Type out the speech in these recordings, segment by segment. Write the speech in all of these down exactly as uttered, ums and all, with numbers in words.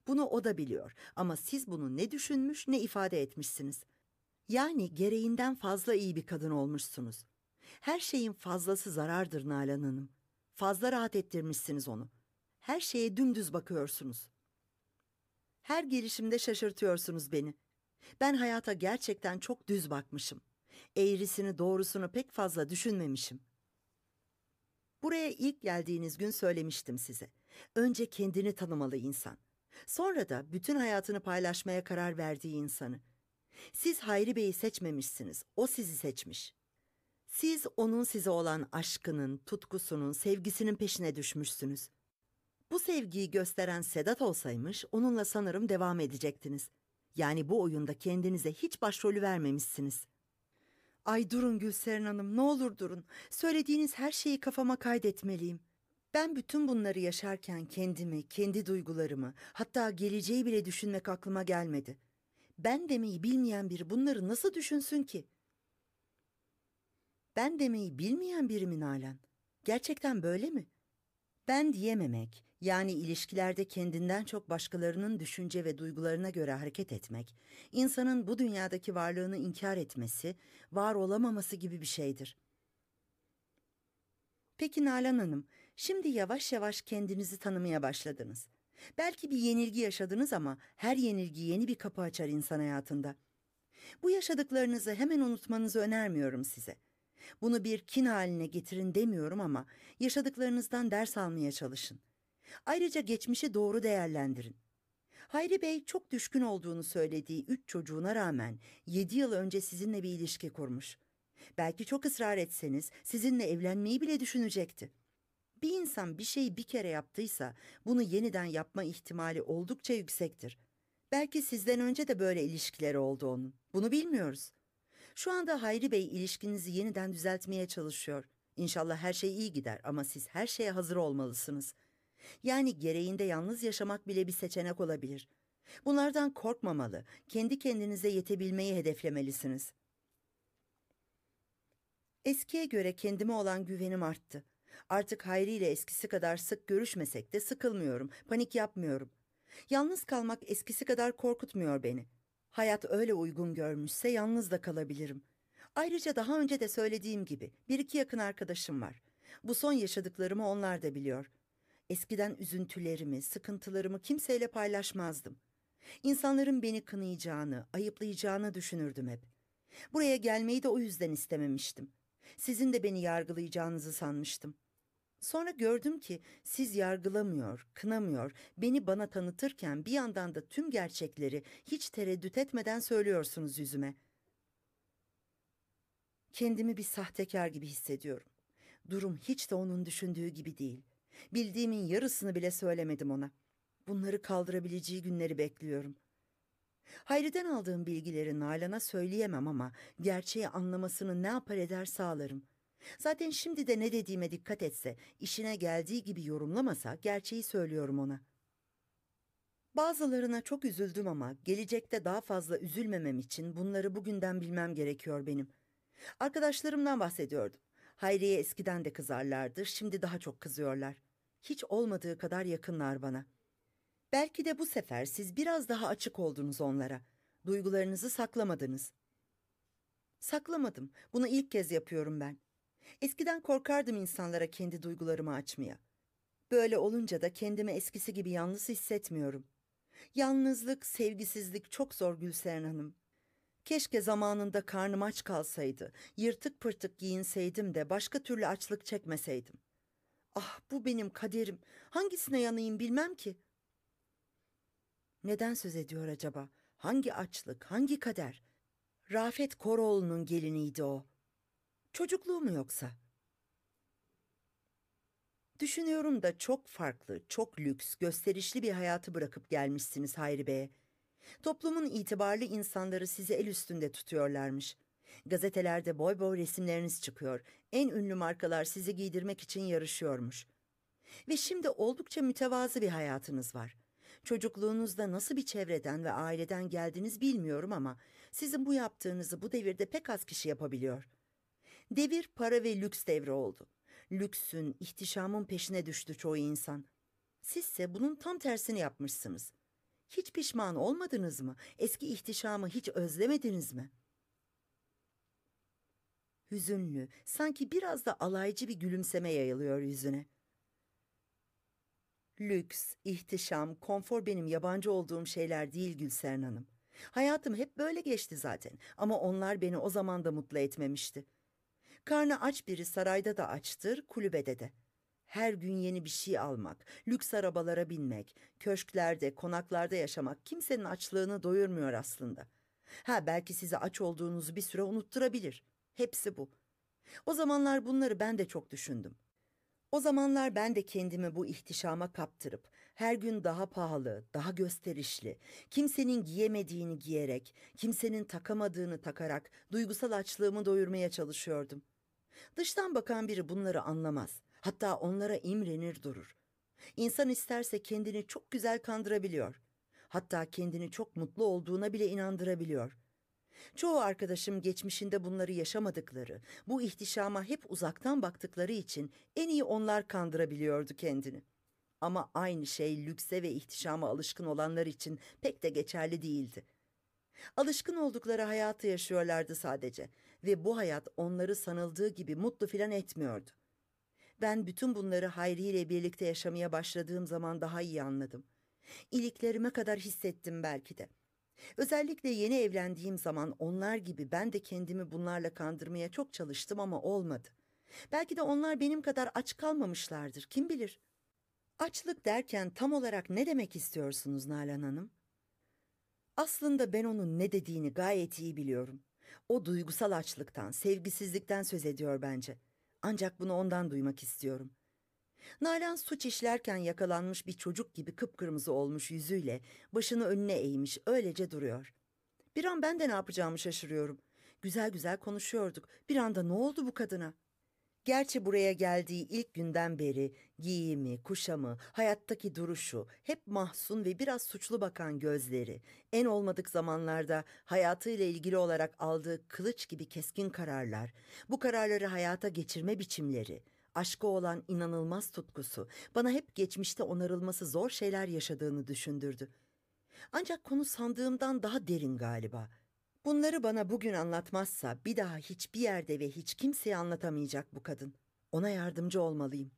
Bunu o da biliyor ama siz bunu ne düşünmüş ne ifade etmişsiniz. Yani gereğinden fazla iyi bir kadın olmuşsunuz. Her şeyin fazlası zarardır Nalan Hanım. Fazla rahat ettirmişsiniz onu. Her şeye dümdüz bakıyorsunuz. Her gelişimde şaşırtıyorsunuz beni. Ben hayata gerçekten çok düz bakmışım. Eğrisini doğrusunu pek fazla düşünmemişim. Buraya ilk geldiğiniz gün söylemiştim size. Önce kendini tanımalı insan. Sonra da bütün hayatını paylaşmaya karar verdiği insanı. Siz Hayri Bey'i seçmemişsiniz, o sizi seçmiş. Siz onun size olan aşkının, tutkusunun, sevgisinin peşine düşmüşsünüz. Bu sevgiyi gösteren Sedat olsaymış, onunla sanırım devam edecektiniz. Yani bu oyunda kendinize hiç başrolü vermemişsiniz. Ay durun Gülseren Hanım, ne olur durun. Söylediğiniz her şeyi kafama kaydetmeliyim. Ben bütün bunları yaşarken kendimi, kendi duygularımı, hatta geleceği bile düşünmek aklıma gelmedi. Ben demeyi bilmeyen biri bunları nasıl düşünsün ki? Ben demeyi bilmeyen biri mi Nalan? Gerçekten böyle mi? Ben diyememek, yani ilişkilerde kendinden çok başkalarının düşünce ve duygularına göre hareket etmek, insanın bu dünyadaki varlığını inkar etmesi, var olamaması gibi bir şeydir. Peki Nalan Hanım, şimdi yavaş yavaş kendinizi tanımaya başladınız. Belki bir yenilgi yaşadınız ama her yenilgi yeni bir kapı açar insan hayatında. Bu yaşadıklarınızı hemen unutmanızı önermiyorum size. Bunu bir kin haline getirin demiyorum ama yaşadıklarınızdan ders almaya çalışın. Ayrıca geçmişi doğru değerlendirin. Hayri Bey çok düşkün olduğunu söylediği üç çocuğuna rağmen yedi yıl önce sizinle bir ilişki kurmuş. Belki çok ısrar etseniz sizinle evlenmeyi bile düşünecekti. Bir insan bir şeyi bir kere yaptıysa bunu yeniden yapma ihtimali oldukça yüksektir. Belki sizden önce de böyle ilişkileri oldu onun. Bunu bilmiyoruz. Şu anda Hayri Bey ilişkinizi yeniden düzeltmeye çalışıyor. İnşallah her şey iyi gider ama siz her şeye hazır olmalısınız. Yani gereğinde yalnız yaşamak bile bir seçenek olabilir. Bunlardan korkmamalı, kendi kendinize yetebilmeyi hedeflemelisiniz. Eskiye göre kendime olan güvenim arttı. Artık Hayri ile eskisi kadar sık görüşmesek de sıkılmıyorum, panik yapmıyorum. Yalnız kalmak eskisi kadar korkutmuyor beni. Hayat öyle uygun görmüşse yalnız da kalabilirim. Ayrıca daha önce de söylediğim gibi bir iki yakın arkadaşım var. Bu son yaşadıklarımı onlar da biliyor. Eskiden üzüntülerimi, sıkıntılarımı kimseyle paylaşmazdım. İnsanların beni kınayacağını, ayıplayacağını düşünürdüm hep. Buraya gelmeyi de o yüzden istememiştim. Sizin de beni yargılayacağınızı sanmıştım. Sonra gördüm ki siz yargılamıyor, kınamıyor, beni bana tanıtırken bir yandan da tüm gerçekleri hiç tereddüt etmeden söylüyorsunuz yüzüme. Kendimi bir sahtekar gibi hissediyorum. Durum hiç de onun düşündüğü gibi değil. Bildiğimin yarısını bile söylemedim ona. Bunları kaldırabileceği günleri bekliyorum. Hayri'den aldığım bilgileri Nalan'a söyleyemem ama gerçeği anlamasını ne yapar eder sağlarım. Zaten şimdi de ne dediğime dikkat etse, işine geldiği gibi yorumlamasa gerçeği söylüyorum ona. Bazılarına çok üzüldüm ama gelecekte daha fazla üzülmemem için bunları bugünden bilmem gerekiyor benim. Arkadaşlarımdan bahsediyordum. Hayri'ye eskiden de kızarlardı, şimdi daha çok kızıyorlar. Hiç olmadığı kadar yakınlar bana. Belki de bu sefer siz biraz daha açık oldunuz onlara. Duygularınızı saklamadınız. Saklamadım. Bunu ilk kez yapıyorum ben. Eskiden korkardım insanlara kendi duygularımı açmaya. Böyle olunca da kendimi eskisi gibi yalnız hissetmiyorum. Yalnızlık, sevgisizlik çok zor Gülseren Hanım. Keşke zamanında karnım aç kalsaydı, yırtık pırtık giyinseydim de başka türlü açlık çekmeseydim. Ah, bu benim kaderim. Hangisine yanayım bilmem ki. Neden söz ediyor acaba? Hangi açlık, hangi kader? Rafet Koroğlu'nun geliniydi o. Çocukluğu mu yoksa? Düşünüyorum da çok farklı, çok lüks, gösterişli bir hayatı bırakıp gelmişsiniz Hayri Bey'e. Toplumun itibarlı insanları sizi el üstünde tutuyorlarmış. Gazetelerde boy boy resimleriniz çıkıyor. En ünlü markalar sizi giydirmek için yarışıyormuş. Ve şimdi oldukça mütevazı bir hayatınız var. Çocukluğunuzda nasıl bir çevreden ve aileden geldiniz bilmiyorum ama sizin bu yaptığınızı bu devirde pek az kişi yapabiliyor. Devir para ve lüks devri oldu. Lüksün, ihtişamın peşine düştü çoğu insan. Sizse bunun tam tersini yapmışsınız. Hiç pişman olmadınız mı? Eski ihtişamı hiç özlemediniz mi? Hüzünlü, sanki biraz da alaycı bir gülümseme yayılıyor yüzüne. Lüks, ihtişam, konfor benim yabancı olduğum şeyler değil Gülseren Hanım. Hayatım hep böyle geçti zaten ama onlar beni o zaman da mutlu etmemişti. Karnı aç biri sarayda da açtır, kulübede de. Her gün yeni bir şey almak, lüks arabalara binmek, köşklerde, konaklarda yaşamak kimsenin açlığını doyurmuyor aslında. Ha belki size aç olduğunuzu bir süre unutturabilir. Hepsi bu. O zamanlar bunları ben de çok düşündüm. O zamanlar ben de kendimi bu ihtişama kaptırıp her gün daha pahalı, daha gösterişli, kimsenin giyemediğini giyerek, kimsenin takamadığını takarak duygusal açlığımı doyurmaya çalışıyordum. Dıştan bakan biri bunları anlamaz. Hatta onlara imrenir durur. İnsan isterse kendini çok güzel kandırabiliyor. Hatta kendini çok mutlu olduğuna bile inandırabiliyor. Çoğu arkadaşım geçmişinde bunları yaşamadıkları, bu ihtişama hep uzaktan baktıkları için en iyi onlar kandırabiliyordu kendini. Ama aynı şey lükse ve ihtişama alışkın olanlar için pek de geçerli değildi. Alışkın oldukları hayatı yaşıyorlardı sadece ve bu hayat onları sanıldığı gibi mutlu filan etmiyordu. Ben bütün bunları Hayri ile birlikte yaşamaya başladığım zaman daha iyi anladım. İliklerime kadar hissettim belki de. Özellikle yeni evlendiğim zaman onlar gibi ben de kendimi bunlarla kandırmaya çok çalıştım ama olmadı. Belki de onlar benim kadar aç kalmamışlardır, kim bilir. Açlık derken tam olarak ne demek istiyorsunuz Nalan Hanım? Aslında ben onun ne dediğini gayet iyi biliyorum. O duygusal açlıktan, sevgisizlikten söz ediyor bence. Ancak bunu ondan duymak istiyorum. Nalan suç işlerken yakalanmış bir çocuk gibi kıpkırmızı olmuş yüzüyle başını önüne eğmiş öylece duruyor. Bir an ben de ne yapacağımı şaşırıyorum. Güzel güzel konuşuyorduk. Bir anda ne oldu bu kadına? Gerçi buraya geldiği ilk günden beri giyimi, kuşamı, hayattaki duruşu, hep mahzun ve biraz suçlu bakan gözleri, en olmadık zamanlarda hayatıyla ilgili olarak aldığı kılıç gibi keskin kararlar, bu kararları hayata geçirme biçimleri, aşka olan inanılmaz tutkusu, bana hep geçmişte onarılması zor şeyler yaşadığını düşündürdü. Ancak konu sandığımdan daha derin galiba. Bunları bana bugün anlatmazsa bir daha hiçbir yerde ve hiç kimseye anlatamayacak bu kadın. Ona yardımcı olmalıyım.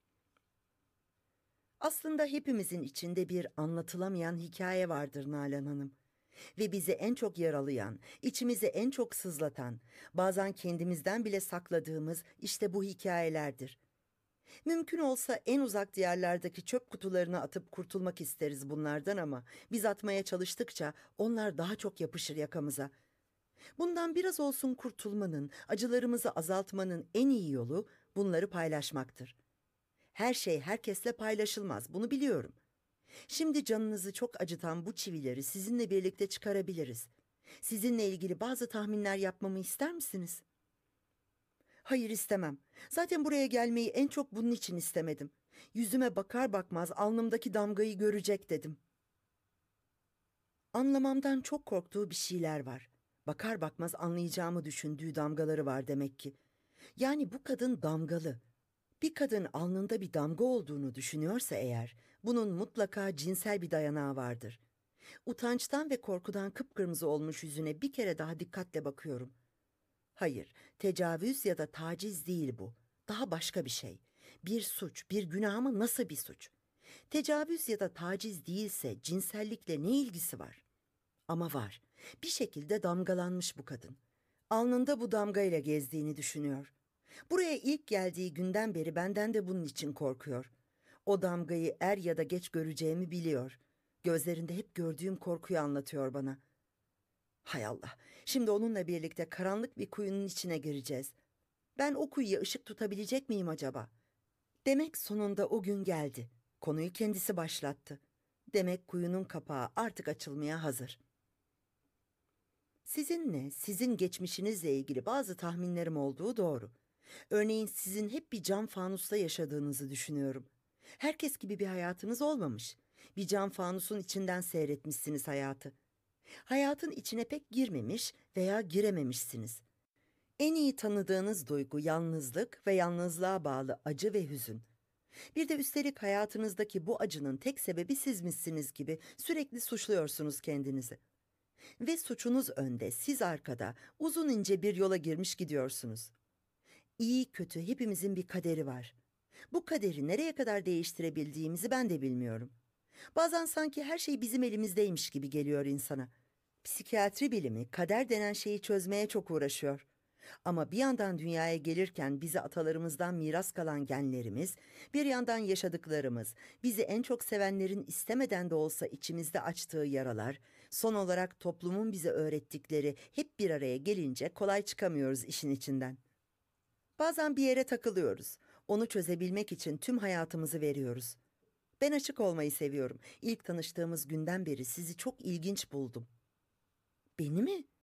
Aslında hepimizin içinde bir anlatılamayan hikaye vardır Nalan Hanım. Ve bizi en çok yaralayan, içimizi en çok sızlatan, bazen kendimizden bile sakladığımız işte bu hikayelerdir. Mümkün olsa en uzak diyarlardaki çöp kutularına atıp kurtulmak isteriz bunlardan ama biz atmaya çalıştıkça onlar daha çok yapışır yakamıza. Bundan biraz olsun kurtulmanın, acılarımızı azaltmanın en iyi yolu bunları paylaşmaktır. Her şey herkesle paylaşılmaz, bunu biliyorum. Şimdi canınızı çok acıtan bu çivileri sizinle birlikte çıkarabiliriz. Sizinle ilgili bazı tahminler yapmamı ister misiniz? Hayır istemem. Zaten buraya gelmeyi en çok bunun için istemedim. Yüzüme bakar bakmaz alnımdaki damgayı görecek dedim. Anlamamdan çok korktuğu bir şeyler var. Bakar bakmaz anlayacağımı düşündüğü damgaları var demek ki. Yani bu kadın damgalı. Bir kadın alnında bir damga olduğunu düşünüyorsa eğer, bunun mutlaka cinsel bir dayanağı vardır. Utançtan ve korkudan kıpkırmızı olmuş yüzüne bir kere daha dikkatle bakıyorum. Hayır, tecavüz ya da taciz değil bu. Daha başka bir şey. Bir suç, bir günah ama nasıl bir suç? Tecavüz ya da taciz değilse cinsellikle ne ilgisi var? Ama var. Bir şekilde damgalanmış bu kadın. Alnında bu damgayla gezdiğini düşünüyor. Buraya ilk geldiği günden beri benden de bunun için korkuyor. O damgayı er ya da geç göreceğimi biliyor. Gözlerinde hep gördüğüm korkuyu anlatıyor bana. Hay Allah, şimdi onunla birlikte karanlık bir kuyunun içine gireceğiz. Ben o kuyuya ışık tutabilecek miyim acaba? Demek sonunda o gün geldi. Konuyu kendisi başlattı. Demek kuyunun kapağı artık açılmaya hazır. Sizinle, sizin geçmişinizle ilgili bazı tahminlerim olduğu doğru. Örneğin sizin hep bir cam fanusta yaşadığınızı düşünüyorum. Herkes gibi bir hayatınız olmamış. Bir cam fanusun içinden seyretmişsiniz hayatı. Hayatın içine pek girmemiş veya girememişsiniz. En iyi tanıdığınız duygu yalnızlık ve yalnızlığa bağlı acı ve hüzün. Bir de üstelik hayatınızdaki bu acının tek sebebi sizmişsiniz gibi sürekli suçluyorsunuz kendinizi. Ve suçunuz önde, siz arkada, uzun ince bir yola girmiş gidiyorsunuz. İyi kötü hepimizin bir kaderi var. Bu kaderi nereye kadar değiştirebildiğimizi ben de bilmiyorum. Bazen sanki her şey bizim elimizdeymiş gibi geliyor insana. Psikiyatri bilimi kader denen şeyi çözmeye çok uğraşıyor. Ama bir yandan dünyaya gelirken bize atalarımızdan miras kalan genlerimiz, bir yandan yaşadıklarımız, bizi en çok sevenlerin istemeden de olsa içimizde açtığı yaralar, son olarak toplumun bize öğrettikleri hep bir araya gelince kolay çıkamıyoruz işin içinden. Bazen bir yere takılıyoruz. Onu çözebilmek için tüm hayatımızı veriyoruz. Ben açık olmayı seviyorum. İlk tanıştığımız günden beri sizi çok ilginç buldum. Beni mi?